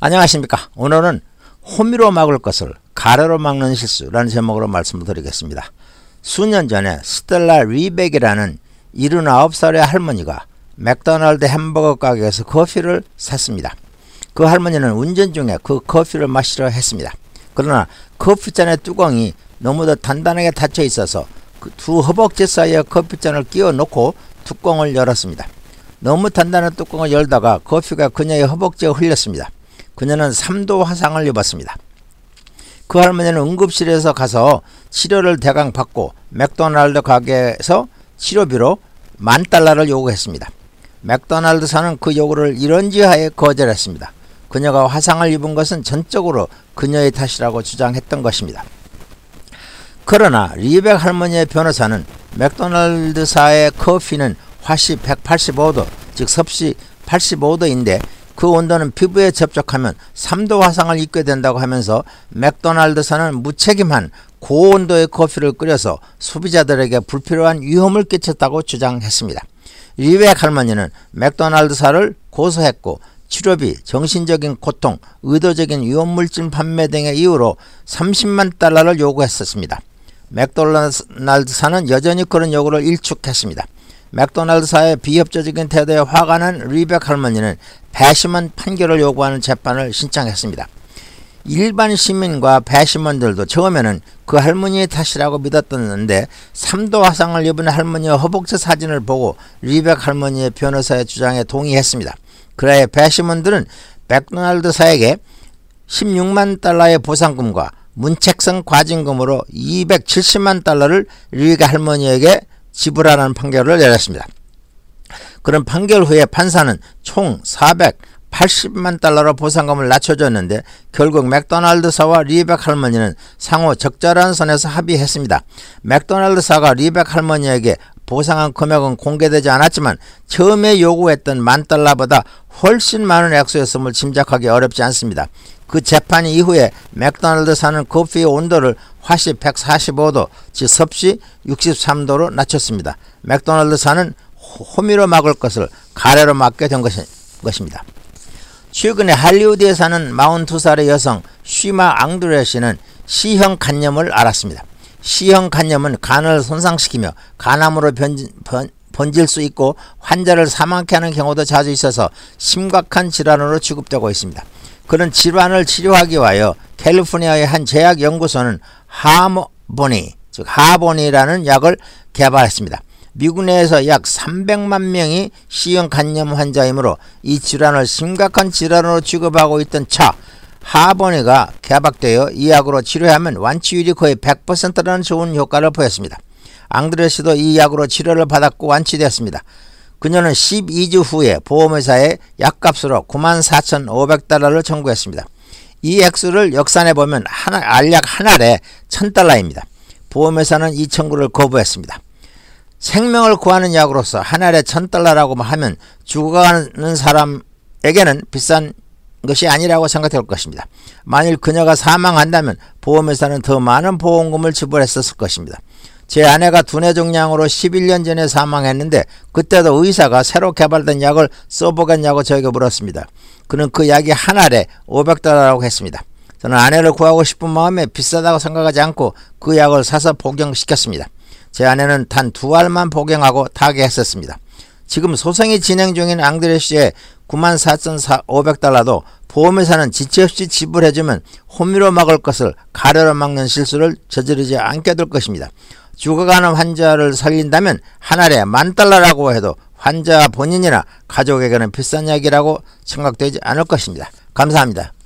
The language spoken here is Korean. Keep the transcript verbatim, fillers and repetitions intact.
안녕하십니까. 오늘은 호미로 막을 것을 가래로 막는 실수라는 제목으로 말씀을 드리겠습니다. 수년 전에 스텔라 리백이라는 일흔아홉 살의 할머니가 맥도날드 햄버거 가게에서 커피를 샀습니다. 그 할머니는 운전 중에 그 커피를 마시려 했습니다. 그러나 커피잔의 뚜껑이 너무도 단단하게 닫혀 있어서 그 두 허벅지 사이에 커피잔을 끼워 놓고 뚜껑을 열었습니다. 너무 단단한 뚜껑을 열다가 커피가 그녀의 허벅지에 흘렸습니다. 그녀는 삼 도 화상을 입었습니다. 그 할머니는 응급실에서 가서 치료를 대강 받고 맥도날드 가게에서 치료비로 만 달러를 요구했습니다. 맥도날드사는 그 요구를 이런지하에 거절했습니다. 그녀가 화상을 입은 것은 전적으로 그녀의 탓이라고 주장했던 것입니다. 그러나 리백 할머니의 변호사는 맥도날드사의 커피는 화씨 백팔십오 도, 즉 섭씨 팔십오 도인데 그 온도는 피부에 접촉하면 삼 도 화상을 입게 된다고 하면서 맥도날드사는 무책임한 고온도의 커피를 끓여서 소비자들에게 불필요한 위험을 끼쳤다고 주장했습니다. 리백 할머니는 맥도날드사를 고소했고 치료비, 정신적인 고통, 의도적인 위험물질 판매 등의 이유로 삼십만 달러를 요구했었습니다. 맥도날드사는 여전히 그런 요구를 일축했습니다. 맥도날드사의 비협조적인 태도에 화가 난 리백 할머니는 배심원 판결을 요구하는 재판을 신청했습니다. 일반 시민과 배심원들도 처음에는 그 할머니의 탓이라고 믿었었는데 삼 도 화상을 입은 할머니의 허벅지 사진을 보고 리백 할머니의 변호사의 주장에 동의했습니다. 그래야 배심원들은 맥도날드사에게 십육만 달러의 보상금과 문책성 과징금으로 이백칠십만 달러를 리백 할머니에게 지불하라는 판결을 내렸습니다. 그런 판결 후에 판사는 총 사백팔십만 달러로 보상금을 낮춰줬는데 결국 맥도날드사와 리백 할머니는 상호 적절한 선에서 합의했습니다. 맥도날드사가 리백 할머니에게 보상한 금액은 공개되지 않았지만 처음에 요구했던 만 달러보다 훨씬 많은 액수였음을 짐작하기 어렵지 않습니다. 그 재판 이후에 맥도날드사는 커피의 온도를 화씨 백사십오 도, 즉 섭씨 육십삼 도로 낮췄습니다. 맥도날드사는 호미로 막을 것을 가래로 막게 된 것이, 것입니다. 최근에 할리우드에 사는 마흔두 살의 여성 쉬마 앙드레시는 C형 간염을 앓았습니다. C형 간염은 간을 손상시키며 간암으로 변, 번, 번질 수 있고 환자를 사망케 하는 경우도 자주 있어서 심각한 질환으로 취급되고 있습니다. 그런 질환을 치료하기 위하여 캘리포니아의 한 제약연구소는 하보니, 즉 하보니라는 약을 개발했습니다. 미국 내에서 약 삼백만 명이 C형 간염 환자이므로 이 질환을 심각한 질환으로 취급하고 있던 차 하보니가 개발되어 이 약으로 치료하면 완치율이 거의 백 퍼센트라는 좋은 효과를 보였습니다. 앙드레시도 이 약으로 치료를 받았고 완치되었습니다. 그녀는 십이 주 후에 보험회사에 약값으로 구만 사천오백 달러를 청구했습니다. 이 액수를 역산해 보면 하나, 알약 한 알에 천 달러입니다. 보험회사는 이 청구를 거부했습니다. 생명을 구하는 약으로서 한 알에 천 달러라고 하면 죽어가는 사람에게는 비싼 것이 아니라고 생각될 것입니다. 만일 그녀가 사망한다면 보험회사는 더 많은 보험금을 지불했었을 것입니다. 제 아내가 두뇌종양으로 십일 년 전에 사망했는데 그때도 의사가 새로 개발된 약을 써보겠냐고 저에게 물었습니다. 그는 그 약이 한 알에 오백 달러라고 했습니다. 저는 아내를 구하고 싶은 마음에 비싸다고 생각하지 않고 그 약을 사서 복용시켰습니다. 제 아내는 단 두 알만 복용하고 타개했었습니다. 지금 소송이 진행 중인 앙드레시의 구만 사천오백 달러도 보험회사는 지체 없이 지불해주면 호미로 막을 것을 가래로 막는 실수를 저지르지 않게 될 것입니다. 죽어가는 환자를 살린다면 한 알에 만 달러라고 해도 환자 본인이나 가족에게는 비싼 약이라고 생각되지 않을 것입니다. 감사합니다.